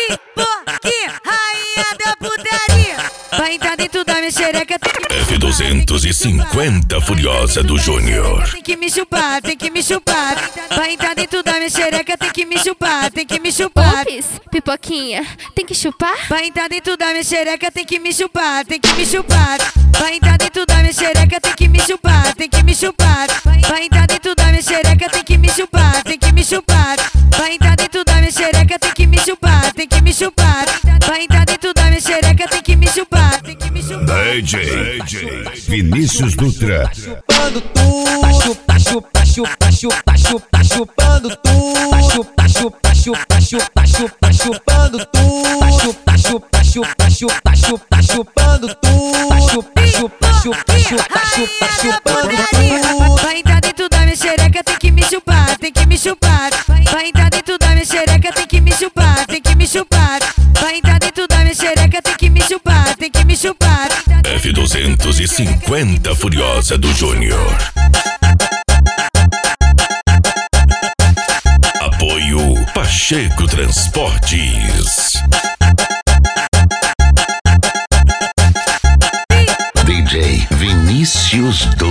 Pipoquinha, rainha da putaria. Vai entrar dentro da minha xereca, tem que F250 Furiosa do Júnior. tem que me chupar, tem que me chupar. Vai entrar dentro da minha xereca, tem que me chupar, tem que me chupar. Ops, pipoquinha, tem que chupar? Vai entrar dentro da minha xereca, tem que me chupar, tem que me chupar. Vai entrar dentro da minha xereca, tem que me chupar, tem que me chupar. Vai entrar dentro da minha xereca, tem que me chupar, tem que me chupar. Vai entrar dentro da minha xereca, tem que me chupar, tem que me chupar. Vai entrar dentro da minha xereca, tem que me chupar, tem que me chupar. DJ Vinícius Dutra. Chupando tudo, tá chupa, chupa, chupa, chupa, chupando tudo, chupa, chupa, chupa, chupa, chupa, chupando tudo, chupa, chupa, chupa, chupa, chupa, chupando tudo, chupa, chupa, chupa, chupa, chupa, chupando tudo. Vai entrar dentro da minha xereca, tem que me chupar, tem que me chupar. Vai entrar dentro da minha xereca, tem que me chupar, tem que me chupar. Vai entrar dentro da minha xereca, tem que me chupar, tem que me chupar. F250 Furiosa do Júnior. Apoio Pacheco Transportes. DJ Vinícius Dutra.